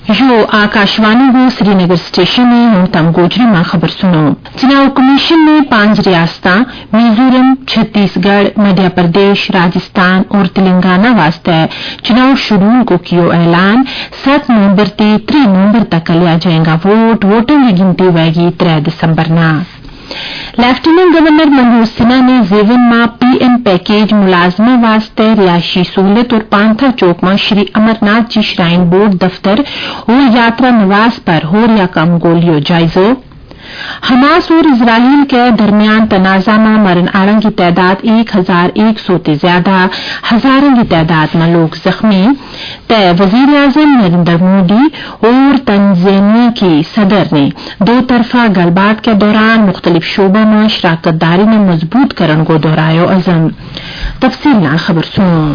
यो आकाशवाणी को श्रीनगर स्टेशन में हूं तम गोजरी में खबर सुनो। चुनाव कमीशन ने 5 रियासतां मिजोरम, छत्तीसगढ़, मध्य प्रदेश, राजस्थान और तेलंगाना वास्ते चुनाव शेड्यूल को कियो ऐलान। 7 नवंबर से 3 नवंबर तक लिया जाएगा वोट। वोटों की गिनती होगी 3 दिसंबर ना। लेफ्टिनेंट गवर्नर मनोज सिन्हा ने जेवन में पीएम पैकेज मुलाजमा वास्ते रिहायशी सहूलत और पांथा चौक में श्री अमरनाथ जी श्राइन बोर्ड दफ्तर और यात्रा निवास पर हो रहा काम को लियो जायजो। हमास और इजराइल के दरमियान तनाजा में मरण आड़ों की तादाद 1100 से ज्यादा, हजारों की तादाद में लोग जख्मी। तय वजीर आजम नरेंद्र मोदी और तंजानिया की सदर ने दो तरफा गलबात के दौरान मुख्तलिफ शोबों में शराकतदारी में मजबूत करने को दोहरायो अज़म। तफसील ना खबर सुनो।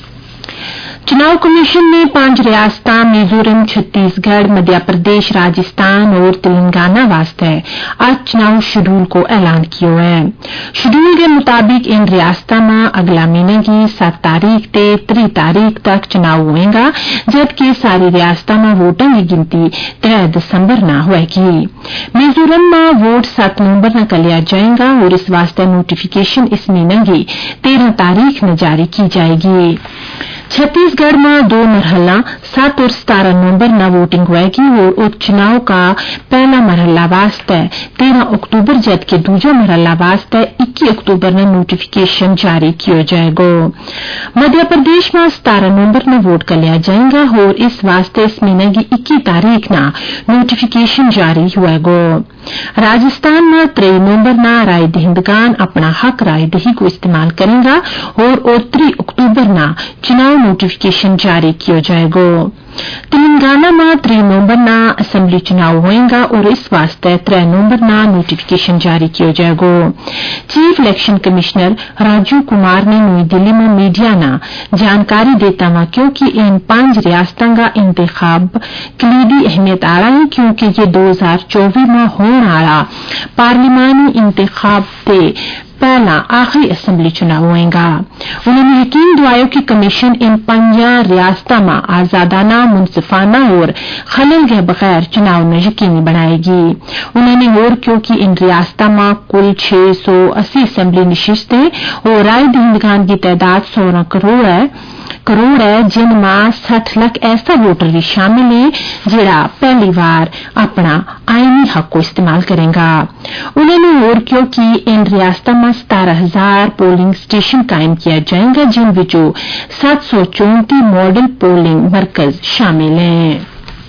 चुनाव कमीशन ने 5 रियासतां मिजोरम, छत्तीसगढ़, मध्य प्रदेश, राजस्थान और तेलंगाना वास्ते आज चुनाव शेड्यूल को ऐलान किया है। शेड्यूल के मुताबिक इन रियासतों में अगला महीने की 7 तारीख से 3 तारीख तक चुनाव होगा, जबकि सारी रियासतों में वोटों की गिनती 3 दिसंबर न होगी। मिजोरम में वोट 7 नवंबर न लिया जाएगा और इस वास्ते नोटिफिकेशन इस महीने की 13 तारीख में जारी की जाएगी। छत्तीसगढ़ में 2 मरहला 7 और 17 नवंबर न वोटिंग होगी और उपचुनाव का पहला मरहला वास्ते 13 अक्टूबर जबकि दूसरा मरहला वास्ते 21 अक्टूबर न नोटिफिकेशन जारी किया जाएगा। मध्य प्रदेश में 17 नवंबर न वोट कर लिया जाएगा और इस वास्ते इस महीने की 21 तारीख न नोटिफिकेशन जारी होगा। राजस्थान में 3 नवंबर न राय दहिंदगान अपना हक राय दही को इस्तेमाल करेगा और 3 अक्टूबर न चुनाव नोटिफिकेशन जारी किया जाएगा। तेलंगाना में 3 नवंबर न असेंबली चुनाव होगा और इस वास्ते 3 नवंबर न नोटिफिकेशन जारी किया जाएगा। Chief election commissioner Rajeev Kumar ने नई दिल्ली में मीडिया न जानकारी देता हुआ क्योंकि इन 5 रियासतों का इंतखाब कलीदी अहमियत आला है क्योंकि ये 2024 में होने वाला पार्लिमानी इंतखाब से पहला आखिरी असेंबली चुनाव होगा। उन्होंने यकीन दिलाया कि कमीशन इन 5 रियासतों में आजादाना, मुनसिफाना और खलल के बगैर चुनाव न यकीनी बनाएगी। उन्होंने और क्योंकि इन रियासतों में कुल 680 असेंबली नशिस्तें और राय दहिंदगान की तादाद 16 करोड़ है जिनमें 60 लाख ऐसा वोटर भी शामिल है जिड़ा पहली बार अपना आईनी हक को इस्तेमाल करेगा। उन्होंने और क्योंकि इन रियासतों में 17,000 पोलिंग स्टेशन कायम किया जाएगा जिन विचों 734 मॉडल पोलिंग मरकज शामिल हैं।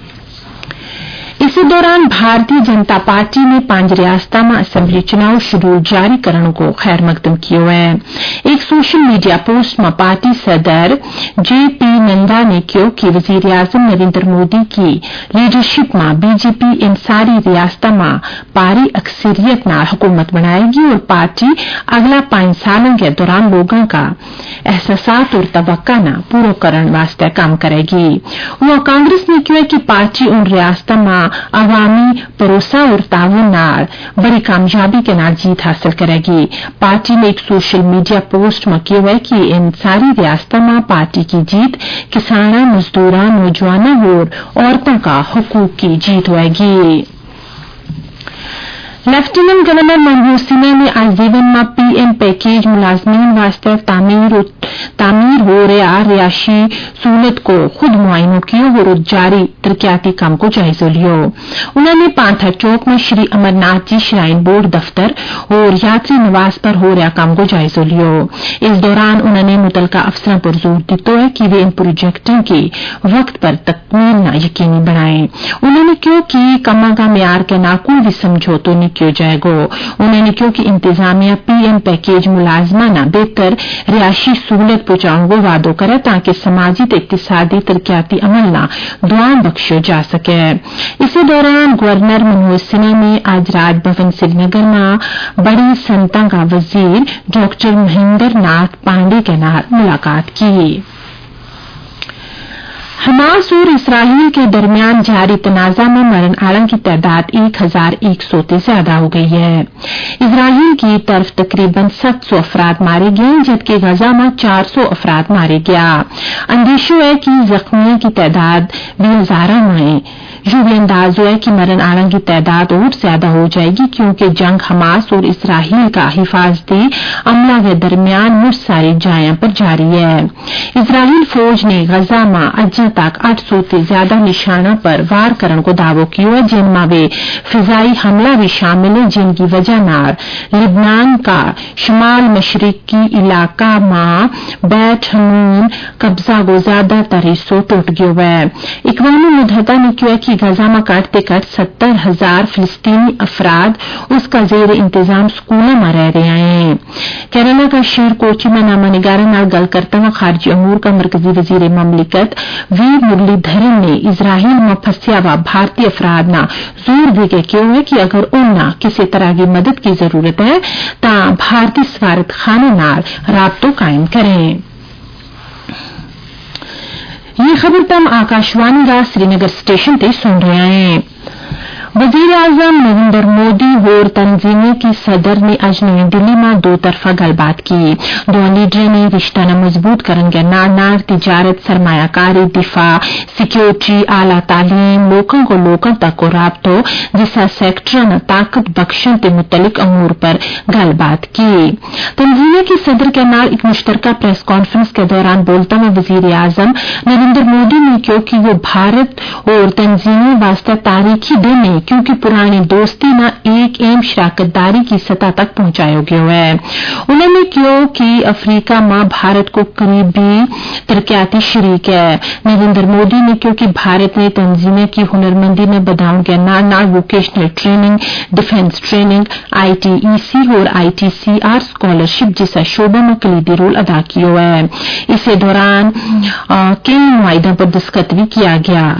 इसी दौरान भारतीय जनता पार्टी ने 5 रियासतों में असेंबली चुनाव शेड्यूल जारी करने को खैर मकदम किया है। एक सोशल मीडिया पोस्ट में पार्टी सदर जेपी नड्डा ने कहा कि वजीर आजम नरेंद्र मोदी की लीडरशिप में बीजेपी इन सारी रियासतों में भारी अक्सरियत न हुकूमत बनाएगी और पार्टी अगला 5 सालों के दौरान लोगों का एहसास और तवक्का न पूरा करने वास्ते काम करेगी। वह कांग्रेस ने कहा कि पार्टी उन रियासतों में अवामी भरोसा और ताउन नाल बड़ी कामयाबी के नाल जीत हासिल करेगी। पार्टी ने एक सोशल मीडिया पोस्ट में कहा है कि इन सारी रियासतों में पार्टी की जीत किसानों, मजदूरों, नौजवानों और औरतों का हकूक की जीत होगी। लेफ्टिनेंट गवर्नर मनोज सिन्हा ने आज जीवन में पीएम पैकेज मुलाजमीन वास्ते तामीर हो रहा रिहायशी सहूलत को खुद मुआयना किया और जारी तरक्याती काम को जायजा लिया। उन्होंने पांथा चौक में श्री अमरनाथ जी श्राइन बोर्ड दफ्तर और यात्री निवास पर हो रहा काम को जायजा लिया। इस दौरान उन्होंने मुतलका अफसरों पर जोर दिया है कि वे इन प्रोजेक्टों की वक्त पर तकमील न यकीनी बनाएं। उन्होंने कहा कि कमा का म्यार के नाकुल भी समझौतों नहीं किया जाएगा। उन्होंने कहा कि इंतजामिया पीएम पैकेज मुलाजमाना बेहतर रिहायशी सहूलत पहुंचाने को वादो करे ताकि समाजी ते इक्तिसादी तरक्याती अमल ना दुआएं बख्शो जा सके। इसी दौरान गवर्नर मनोज सिन्हा ने आज राजभवन श्रीनगर में बड़ी संता का वजीर डॉक्टर महेंद्र नाथ पांडे के नाल मुलाकात की। حماس اور اسرائیل کے درمیان جاری تنازع میں مرن آڑوں کی تعداد 1100 سے زیادہ ہو گئی ہے۔ اسرائیل کی طرف تقریباً 700 افراد مارے گئے جبکہ غزہ میں 400 افراد مارے گیا۔ اندیشہ ہے کہ زخمیوں کی تعداد بھی ہزاروں میں یوں بھی انداز ہوا ہے کہ مرن آڑوں کی تعداد اور زیادہ ہو جائے گی کیونکہ جنگ حماس اور اسرائیل کا حفاظتی عملہ کے درمیان مجھ ساری جائیں پر جاری ہے۔ اسرائیل فوج نے غزہ میں اج تک 800 سے زیادہ نشانوں پر وار کرنے کو دعوی کیا ہے جن میں وہ فضائی حملہ بھی شامل ہے جن کی وجہ نار لبنان کا شمال مشرقی علاقہ میں بیت حنون قبضہ کو زیادہ تر حصوں ٹوٹ گیا ہے۔ اقوام متحدہ نے کیا کہ غزہ میں کٹتے کٹ 70,000 فلسطینی افراد اس کا زیر انتظام سکولوں میں رہ رہے ہیں۔ کیرالہ کا شہر کوچی میں نامہ نگاروں نال گل کرتا ہوا خارجہ امور کا مرکزی وزیر مملکت وی مرلی دھرن نے اسرائیل میں پھنسیا ہوا بھارتی افراد نہ زور دے کے کہا ہے کہ اگر انہیں کسی طرح کی مدد کی ضرورت ہے تو بھارتی سفارت خانے نال رابطوں قائم کریں۔ یہ خبر تم آکاشوانی کا سری نگر اسٹیشن تے سن رہے ہیں۔ وزیر اعظم نریندر مودی اور تنظیموں کی صدر نے آج نئی دلی میں دو طرفہ گل بات کی۔ دونوں لیڈروں نے رشتہ نہ مضبوط کرنے کے نار تجارت، سرمایہ کاری، دفاع، سیکیورٹی، اعلیٰ تعلیم، لوگوں کو لوگوں تک رابطوں جیسا سیکٹر نہ طاقت بخشن کے متعلق امور پر گل بات کی۔ تنظیموں کی صدر کے نال ایک مشترکہ پریس کانفرنس کے دوران بولتا ہوا وزیر اعظم نریندر مودی نے کہا کہ وہ بھارت اور تنظیموں واسطے تاریخی دن ہے کیونکہ پرانی دوستی نہ ایک اہم شراکت داری کی سطح تک پہنچایا گیا ہے۔ انہوں نے کہا کہ افریقہ میں بھارت کو قریبی ترقیاتی شریک ہے۔ نریندر مودی نے کہا کہ بھارت نے تنظیمیں کی ہنرمندی میں بداؤں کے نال vocational training, defence training, ITEC اور ITCR اسکالرشپ جیسا شعبوں میں کلیدی رول ادا کیا ہے۔ اسی دوران کئی معاہدوں پر دستخط بھی کیا گیا۔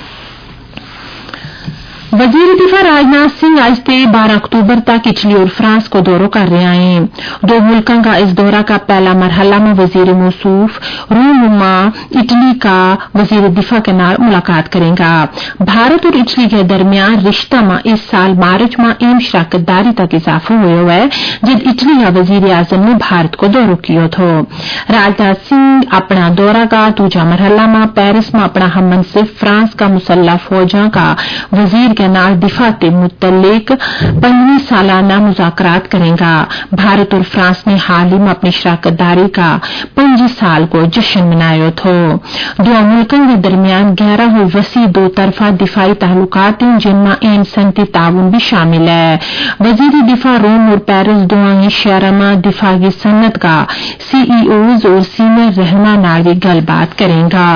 وزیر دفاع راجناتھ سنگھ آج سے 12 اکتوبر تک اٹلی اور فرانس کو دورہ کر رہے ہیں۔ دو ملکوں کا اس دورہ کا پہلا مرحلہ میں وزیر موصوف روم میں اٹلی کا وزیر دفاع کے نال ملاقات کرے گا۔ بھارت اور اٹلی کے درمیان رشتہ میں اس سال مارچ میں اہم شراکت داری تک اضافہ ہوا ہے جب اٹلی کا وزیر اعظم نے بھارت کو دورہ کیا تھا۔ راجناتھ سنگھ اپنا دورہ کا دوسرا مرحلہ میں پیرس میں اپنا ہم منصب فرانس کا مسلح فوجوں کا وزیر کے نال دفاع کے متعلق 5ویں سالانہ مذاکرات کرے گا۔ بھارت اور فرانس نے حال ہی میں اپنی شراکت داری کا 5 سال کو جشن منایا تھا۔ دو ملکوں کے درمیان گہرا و وسیع دو طرفہ دفاعی تعلقات ہیں جن میں اہم صنعتی تعاون بھی شامل ہے۔ وزیر دفاع روم اور پیرس دونوں ہی شہروں میں دفاع کی صنعت کا CEOs اور سینئر رہنما نال گل بات کرے گا۔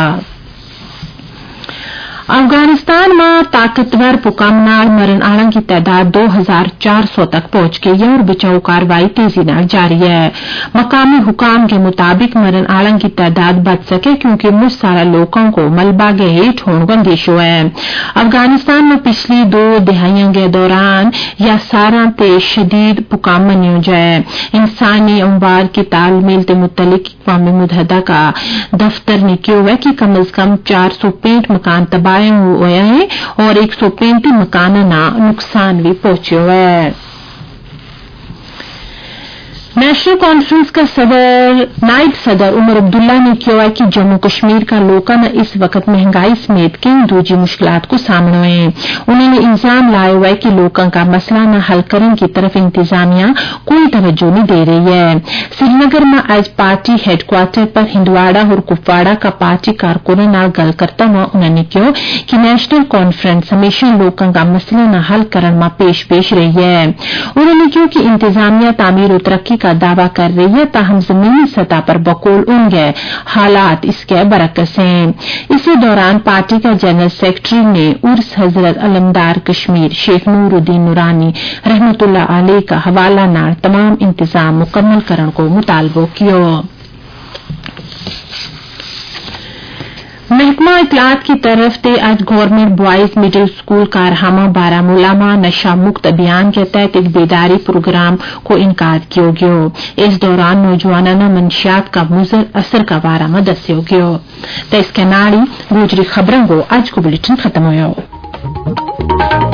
افغانستان میں طاقتور حکام نال مرن آڑوں کی تعداد 2400 تک پہنچ گئی ہے اور بچاؤ کاروائی تیزی نال جاری ہے۔ مقامی حکام کے مطابق مرن آڑوں کی تعداد بچ سکے کیونکہ مجھ سارا لوگوں کو ملبہ کے ہیٹ ہونے کا اندیشہ ہے۔ افغانستان میں پچھلی 2 دہائیوں کے دوران یا سارا تے شدید حکام منی جائے۔ انسانی اموات کی تعمیل کے متعلق اقوام متحدہ کا دفتر نے کہا ہے کہ کم از کم 465 مکان تباہ ہوئے ہیں اور 135 مکانوں نا نقصان بھی پہنچا ہے۔ نیشنل کانفرنس کا نائب صدر عمر عبداللہ نے کہا ہے کہ جموں کشمیر کا لوگوں نے اس وقت مہنگائی سمیت کئی دوسری مشکلات کو سامنے ہیں۔ انہوں نے الزام لایا ہوا ہے کہ لوگوں کا مسئلہ نہ حل کرنے کی طرف انتظامیہ کوئی توجہ نہیں دے رہی ہے۔ سری نگر میں آج پارٹی ہیڈ کوارٹر پر ہندواڑہ اور کپواڑہ کا پارٹی کارکنوں نال گل کرتا ہوا انہوں نے کہا کہ نیشنل کانفرنس ہمیشہ لوگوں کا مسئلہ نہ حل کرنے میں پیش رہی ہے۔ انہوں نے کہا کہ انتظامیہ تعمیر و ترقی کا دعویٰ کر رہی ہے تاہم زمینی سطح پر بقول ان کے حالات اس کے برعکس ہیں۔ اسی دوران پارٹی کا جنرل سیکرٹری نے عرس حضرت علمدار کشمیر شیخ نور الدین نورانی رحمت اللہ علیہ کا حوالہ نال تمام انتظام مکمل کرنے کو مطالبہ کیا۔ महकमा इतलात की तरफ से आज government boys middle school Karhama Baramulla में नशा मुक्त अभियान के तहत एक बेदारी प्रोग्राम को इनकाद किया गया। इस दौरान नौजवानों मंशियात का मुजर असर का बारा में दस्यो गयो। तो इसके नाड़ी गुजरी खबरों को आज को बुलेटिन खत्म हो।